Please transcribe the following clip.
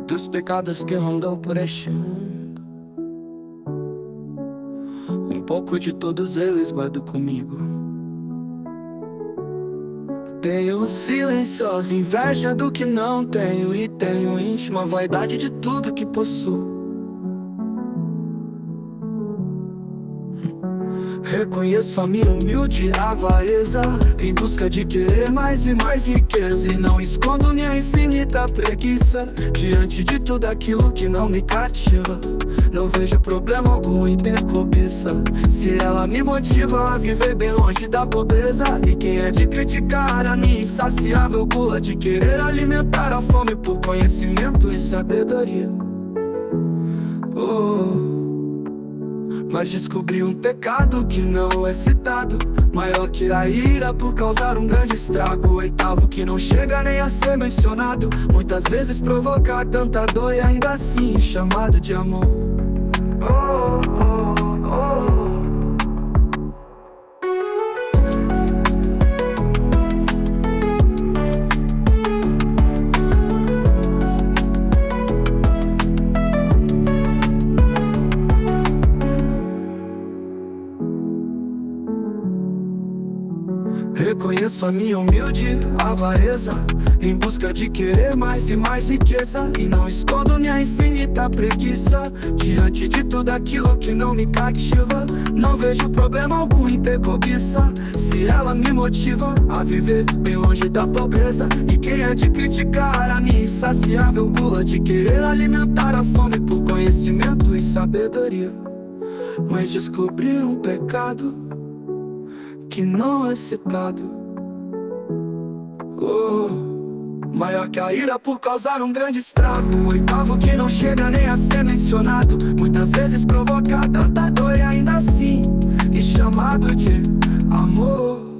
dos pecados que rondam por este mundo. Um pouco de todos eles guardo comigo. Tenho silenciosa inveja do que não tenho, e tenho íntima vaidade de tudo que possuo. Reconheço a minha humilde avareza, em busca de querer mais e mais riqueza, e não escondo minha infinita preguiça diante de tudo aquilo que não me cativa. Não vejo problema algum em ter cobiça, se ela me motiva a viver bem longe da pobreza. E quem é de criticar a minha insaciável gula de querer alimentar a fome por conhecimento e sabedoria? Mas descobri um pecado que não é citado, maior que a ira por causar um grande estrago. O oitavo que não chega nem a ser mencionado, muitas vezes provocar tanta dor e ainda assim chamado de amor. Reconheço a minha humilde avareza, em busca de querer mais e mais riqueza, e não escondo minha infinita preguiça diante de tudo aquilo que não me cativa. Não vejo problema algum em ter cobiça, se ela me motiva a viver bem longe da pobreza. E quem é de criticar a minha insaciável gula de querer alimentar a fome por conhecimento e sabedoria? Mas descobri um pecado que não é citado, maior que a ira por causar um grande estrago. O oitavo que não chega nem a ser mencionado, muitas vezes provocar tanta dor e ainda assim e chamado de amor.